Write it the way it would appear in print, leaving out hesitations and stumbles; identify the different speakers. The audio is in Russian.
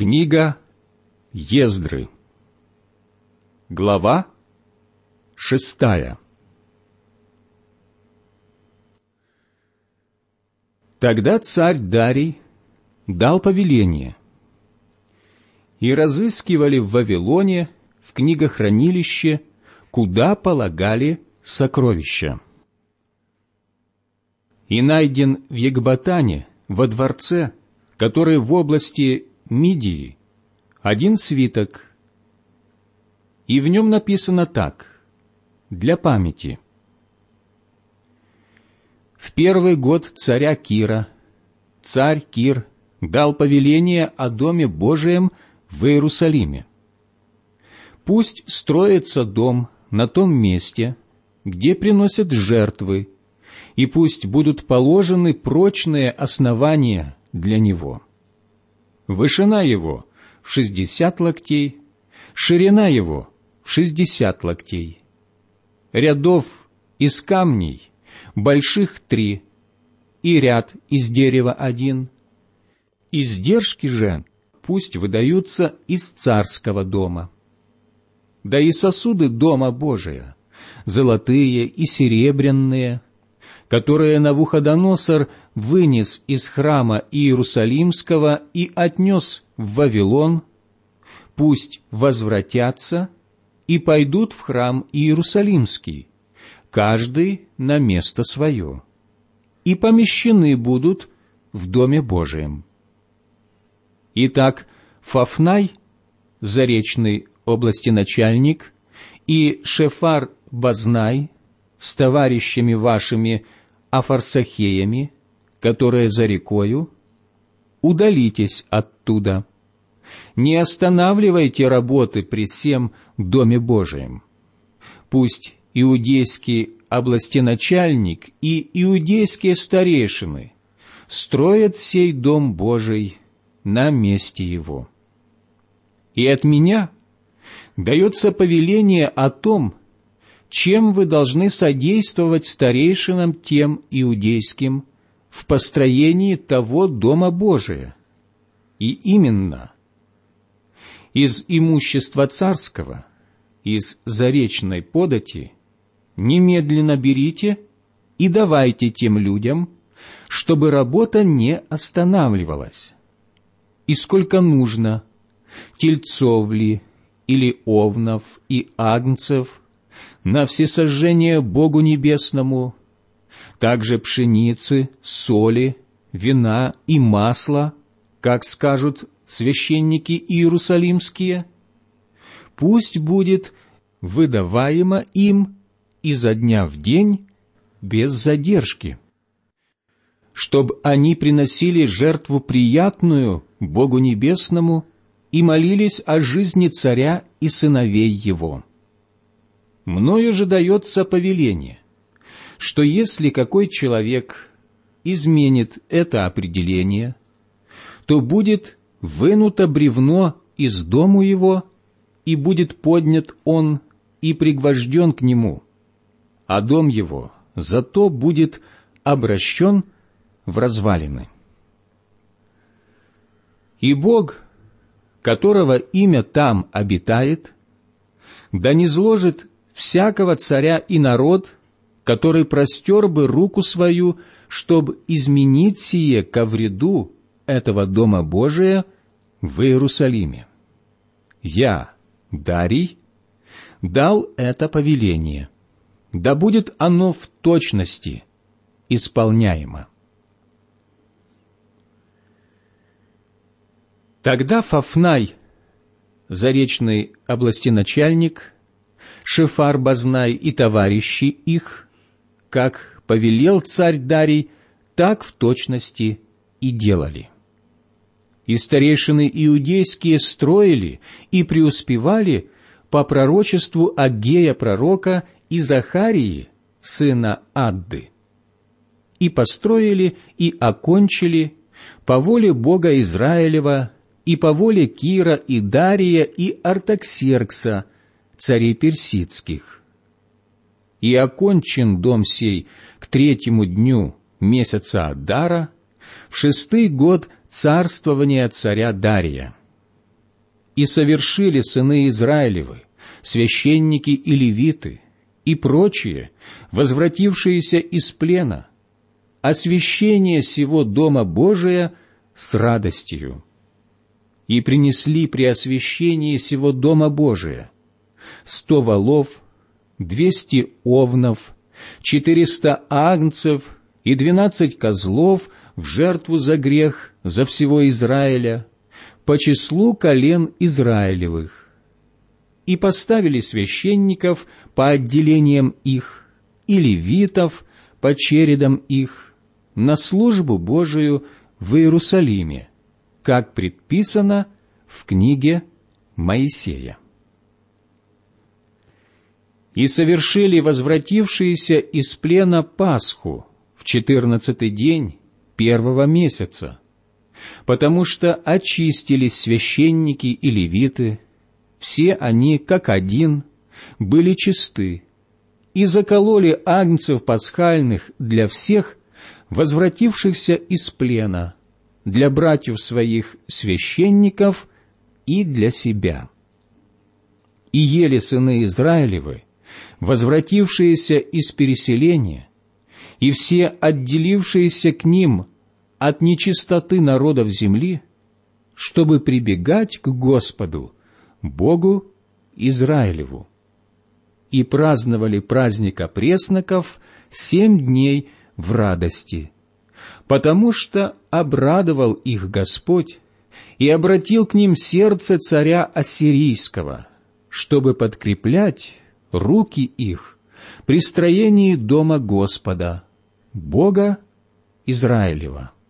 Speaker 1: Книга Ездры. Глава 6. Тогда царь Дарий дал повеление, и разыскивали в Вавилоне в книгохранилище, куда полагали сокровища. И найден в Екбатане, во дворце, который в области Мидии, один свиток, и в нем написано так, для памяти. В первый год царя Кира царь Кир дал повеление о Доме Божием в Иерусалиме. Пусть строится дом на том месте, где приносят жертвы, и пусть будут положены прочные основания для него. Вышина его в 60 локтей, ширина его в 60 локтей. Рядов из камней больших 3, и ряд из дерева 1. Издержки же пусть выдаются из царского дома. Да и сосуды Дома Божия, золотые и серебряные, которые Навуходоносор вынес из храма Иерусалимского и отнес в Вавилон, пусть возвратятся и пойдут в храм Иерусалимский, каждый на место свое, и помещены будут в Доме Божием. Итак, Фафнай, заречный областеначальник, и Шефар-Базнай с товарищами вашими Афарсахеями, которые за рекою, удалитесь оттуда. Не останавливайте работы при сем Доме Божием. Пусть иудейский областеначальник и иудейские старейшины строят сей Дом Божий на месте его. И от меня дается повеление о том, чем вы должны содействовать старейшинам тем иудейским в построении того Дома Божия. И именно из имущества царского, из заречной подати, немедленно берите и давайте тем людям, чтобы работа не останавливалась. И сколько нужно, тельцов ли, или овнов и агнцев, на всесожжение Богу Небесному, также пшеницы, соли, вина и масла, как скажут священники иерусалимские, пусть будет выдаваемо им изо дня в день без задержки, чтоб они приносили жертву приятную Богу Небесному и молились о жизни царя и сыновей его. Мною же дается повеление, что если какой человек изменит это определение, то будет вынуто бревно из дому его, и будет поднят он и пригвожден к нему, а дом его зато будет обращен в развалины. И Бог, которого имя там обитает, да низложит всякого царя и народ, который простер бы руку свою, чтобы изменить сие ко вреду этого Дома Божия в Иерусалиме. Я, Дарий, дал это повеление, да будет оно в точности исполняемо. Тогда Фафнай, заречный областеначальник, Шефар-Базнай и товарищи их, как повелел царь Дарий, так в точности и делали. И старейшины иудейские строили и преуспевали по пророчеству Аггея пророка и Захарии, сына Адды. И построили и окончили по воле Бога Израилева и по воле Кира и Дария и Артаксеркса, царей персидских. И окончен дом сей к 3-му дню месяца Адара, в 6-й год царствования царя Дария, И совершили сыны Израилевы, священники и левиты, и прочие, возвратившиеся из плена, освящение сего Дома Божия с радостью. И принесли при освящении сего Дома Божия 100 волов, 200 овнов, 400 агнцев и 12 козлов в жертву за грех за всего Израиля, по числу колен Израилевых. И поставили священников по отделениям их, и левитов по чередам их, на службу Божию в Иерусалиме, как предписано в книге Моисея. И совершили возвратившиеся из плена Пасху в 14-й день 1-го месяца, потому что очистились священники и левиты, все они, как один, были чисты, и закололи агнцев пасхальных для всех, возвратившихся из плена, для братьев своих священников и для себя. И ели сыны Израилевы, возвратившиеся из переселения, и все отделившиеся к ним от нечистоты народов земли, чтобы прибегать к Господу, Богу Израилеву. И праздновали праздник опресноков 7 дней в радости, потому что обрадовал их Господь и обратил к ним сердце царя Ассирийского, чтобы подкреплять руки их при строении дома Господа, Бога Израилева.